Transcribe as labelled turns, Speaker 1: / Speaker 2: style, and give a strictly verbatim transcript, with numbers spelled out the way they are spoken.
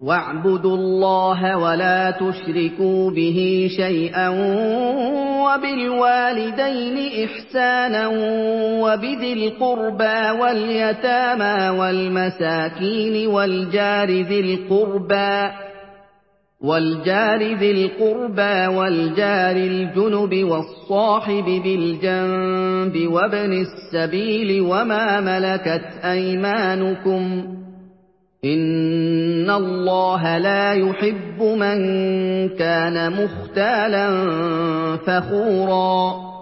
Speaker 1: وَاعْبُدُوا اللَّهَ وَلَا تُشْرِكُوا بِهِ شَيْئًا وَبِالْوَالِدَيْنِ إِحْسَانًا وَبِذِي الْقُرْبَىٰ وَالْيَتَامَىٰ وَالْمَسَاكِينِ وَالْجَارِ ذِي الْقُرْبَىٰ وَالْجَارِ الْجُنُبِ وَالصَّاحِبِ بِالْجَنبِ وَابْنِ السَّبِيلِ وَمَا مَلَكَتْ أَيْمَانُكُمْ ۗ إِنَّ اللَّهَ لَا يُحِبُّ مَن كَانَ مُخْتَالًا فَخُورًا